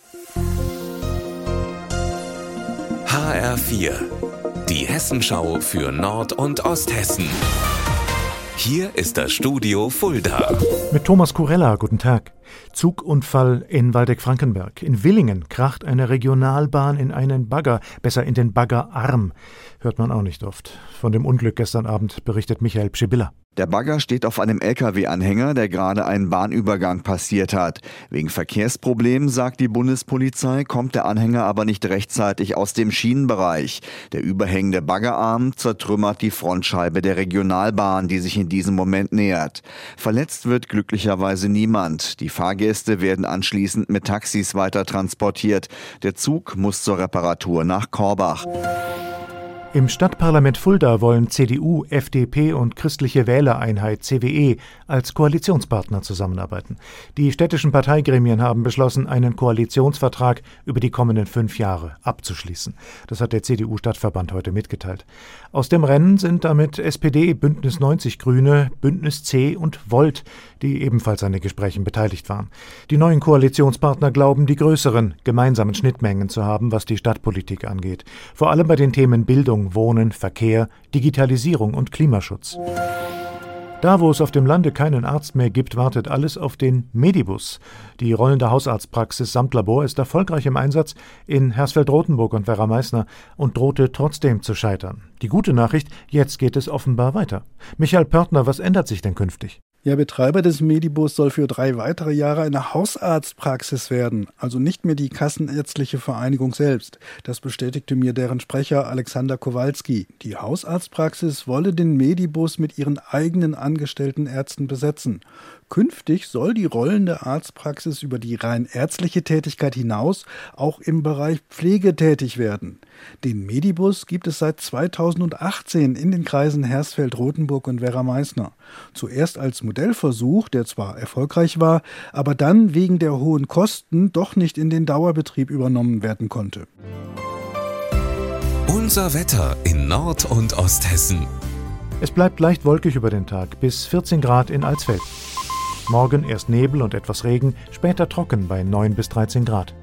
HR4, die Hessenschau für Nord- und Osthessen. Hier ist das Studio Fulda. Mit Thomas Kurella, guten Tag. Zugunfall in Waldeck-Frankenberg. In Villingen kracht eine Regionalbahn in einen Bagger, besser in den Baggerarm. Hört man auch nicht oft. Von dem Unglück gestern Abend berichtet Michael Pschibilla. Der Bagger steht auf einem LKW-Anhänger, der gerade einen Bahnübergang passiert hat. Wegen Verkehrsproblemen, sagt die Bundespolizei, kommt der Anhänger aber nicht rechtzeitig aus dem Schienenbereich. Der überhängende Baggerarm zertrümmert die Frontscheibe der Regionalbahn, die sich in diesem Moment nähert. Verletzt wird glücklicherweise niemand. Die Fahrgäste werden anschließend mit Taxis weiter transportiert. Der Zug muss zur Reparatur nach Korbach. Im Stadtparlament Fulda wollen CDU, FDP und Christliche Wählereinheit CWE als Koalitionspartner zusammenarbeiten. Die städtischen Parteigremien haben beschlossen, einen Koalitionsvertrag über die kommenden 5 Jahre abzuschließen. Das hat der CDU-Stadtverband heute mitgeteilt. Aus dem Rennen sind damit SPD, Bündnis 90 Grüne, Bündnis C und Volt, die ebenfalls an den Gesprächen beteiligt waren. Die neuen Koalitionspartner glauben, die größeren gemeinsamen Schnittmengen zu haben, was die Stadtpolitik angeht. Vor allem bei den Themen Bildung, Wohnen, Verkehr, Digitalisierung und Klimaschutz. Da, wo es auf dem Lande keinen Arzt mehr gibt, wartet alles auf den Medibus. Die rollende Hausarztpraxis samt Labor ist erfolgreich im Einsatz in Hersfeld-Rotenburg und Werra-Meißner und drohte trotzdem zu scheitern. Die gute Nachricht, jetzt geht es offenbar weiter. Michael Pörtner, was ändert sich denn künftig? Ja, Betreiber des Medibus soll für 3 weitere Jahre eine Hausarztpraxis werden, also nicht mehr die Kassenärztliche Vereinigung selbst. Das bestätigte mir deren Sprecher Alexander Kowalski. Die Hausarztpraxis wolle den Medibus mit ihren eigenen angestellten Ärzten besetzen. Künftig soll die rollende Arztpraxis über die rein ärztliche Tätigkeit hinaus auch im Bereich Pflege tätig werden. Den Medibus gibt es seit 2018 in den Kreisen Hersfeld, Rotenburg und Werra-Meißner. Zuerst als Modellversuch, der zwar erfolgreich war, aber dann wegen der hohen Kosten doch nicht in den Dauerbetrieb übernommen werden konnte. Unser Wetter in Nord- und Osthessen. Es bleibt leicht wolkig über den Tag, bis 14 Grad in Alsfeld. Morgen erst Nebel und etwas Regen, später trocken bei 9 bis 13 Grad.